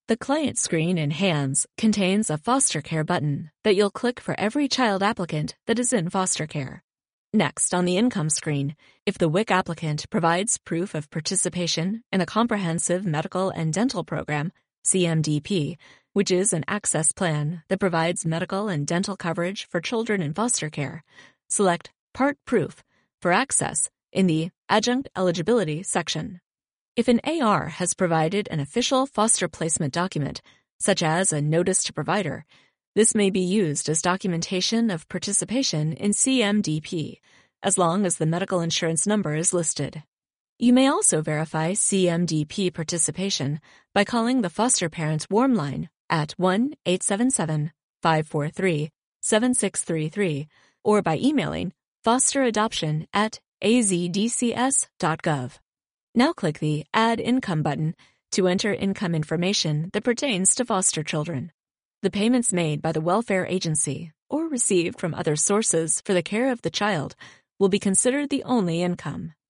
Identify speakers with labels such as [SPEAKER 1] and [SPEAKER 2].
[SPEAKER 1] The client screen in Hands contains a foster care button that you'll click for every child applicant that is in foster care. Next, on the income screen, if the WIC applicant provides proof of participation in a comprehensive medical and dental program, CMDP, which is an access plan that provides medical and dental coverage for children in foster care, select Part Proof for access in the Adjunct Eligibility section. If an AR has provided an official foster placement document, such as a notice to provider, this may be used as documentation of participation in CMDP, as long as the medical insurance number is listed. You may also verify CMDP participation by calling the foster parent's warm line at 1-877-543-7633 or by emailing fosteradoption@azdcs.gov. Now click the Add Income button to enter income information that pertains to foster children. The payments made by the welfare agency or received from other sources for the care of the child will be considered the only income.